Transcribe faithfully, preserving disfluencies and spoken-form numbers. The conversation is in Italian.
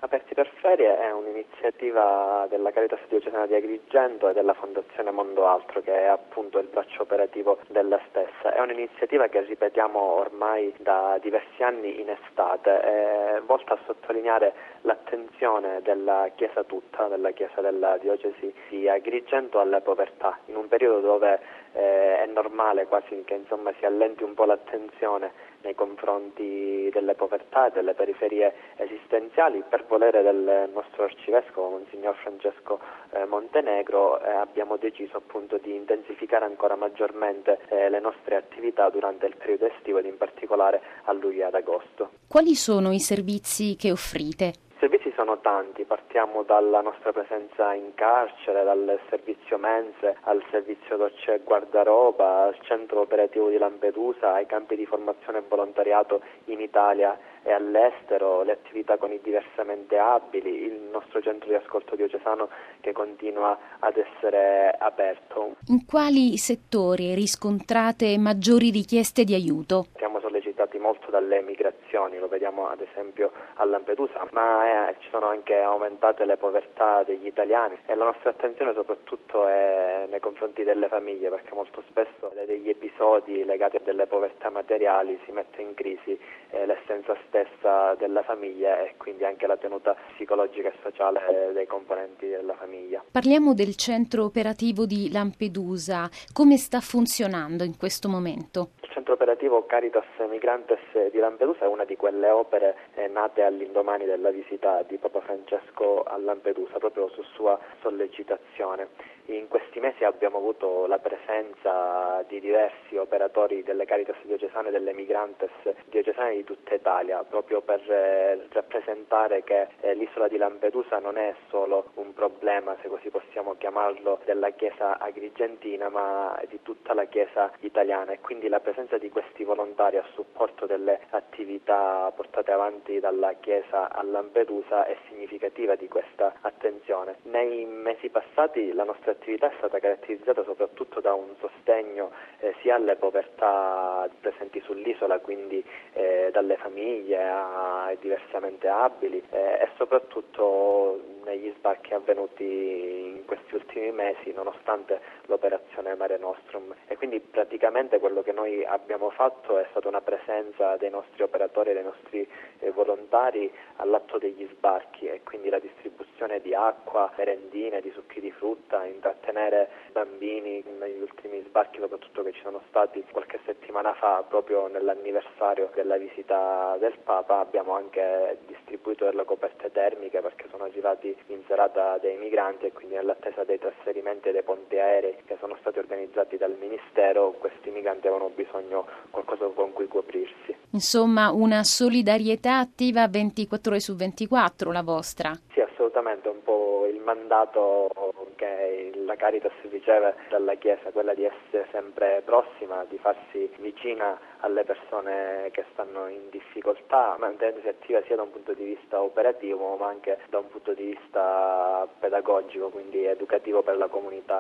Aperti per Ferie è un'iniziativa della Caritas Diocesana di Agrigento e della Fondazione Mondo Altro, che è appunto il braccio operativo della stessa. È un'iniziativa che ripetiamo ormai da diversi anni in estate, è volta a sottolineare l'attenzione della Chiesa tutta, della Chiesa della Diocesi di Agrigento alle povertà, in un periodo dove eh, è normale quasi che insomma si allenti un po' l'attenzione nei confronti delle povertà e delle periferie esistenziali. Per volere del nostro arcivescovo, Monsignor Francesco eh, Montenegro, eh, abbiamo deciso appunto di intensificare ancora maggiormente eh, le nostre attività durante il periodo estivo ed in particolare a luglio e ad agosto. Quali sono i servizi che offrite? I servizi sono tanti, partiamo dalla nostra presenza in carcere, dal servizio mense al servizio docce e guardaroba, al centro operativo di Lampedusa, ai campi di formazione e volontariato in Italia e all'estero, le attività con i diversamente abili, il nostro centro di ascolto diocesano che continua ad essere aperto. In quali settori riscontrate maggiori richieste di aiuto? Siamo sollecitati molto dalle migrazioni, lo vediamo ad esempio a Lampedusa, ma eh, ci sono anche aumentate le povertà degli italiani e la nostra attenzione soprattutto è nei confronti delle famiglie, perché molto spesso degli episodi legati a delle povertà materiali si mette in crisi eh, l'essenza stessa della famiglia e quindi anche la tenuta psicologica e sociale dei componenti della famiglia. Parliamo del centro operativo di Lampedusa. Come sta funzionando in questo momento? Il centro operativo Caritas Migrantes di Lampedusa è una di quelle opere eh, nate all'indomani della visita di Papa Francesco a Lampedusa, proprio su sua sollecitazione. In questi mesi abbiamo avuto la presenza di diversi operatori delle Caritas diocesane e delle Migrantes diocesane di tutta Italia, proprio per eh, rappresentare che eh, l'isola di Lampedusa non è solo un problema, se così possiamo chiamarlo, della Chiesa agrigentina, ma di tutta la Chiesa italiana, e quindi la presenza di questi volontari a supporto delle attività portate avanti dalla Chiesa a Lampedusa è significativa di questa attenzione. Nei mesi passati la nostra attività è stata caratterizzata soprattutto da un sostegno eh, sia alle povertà presenti sull'isola, quindi eh, dalle famiglie ai diversamente abili eh, e soprattutto negli sbarchi avvenuti in questi ultimi mesi nonostante l'operazione Mare Nostrum. E quindi praticamente quello che noi abbiamo fatto è stata una presenza dei nostri operatori e dei nostri eh, volontari all'atto degli sbarchi, e quindi la distribuzione di acqua, merendine, di succhi di frutta, intrattenere bambini negli ultimi sbarchi soprattutto che ci sono stati qualche settimana fa, proprio nell'anniversario della visita del Papa. Abbiamo anche distribuito delle coperte termiche perché sono arrivati in serata dei migranti e quindi nell'attesa dei trasferimenti e dei ponti aerei che sono stati organizzati dal Ministero, questi migranti avevano bisogno qualcosa con cui coprirsi. Insomma, una solidarietà attiva ventiquattro ore su ventiquattro, la vostra? Sì, assolutamente, un po' il mandato che la Caritas riceve dalla Chiesa, quella di essere sempre prossima, di farsi vicina alle persone che stanno in difficoltà, mantenendosi attiva sia da un punto di vista operativo ma anche da un punto di vista pedagogico, quindi educativo per la comunità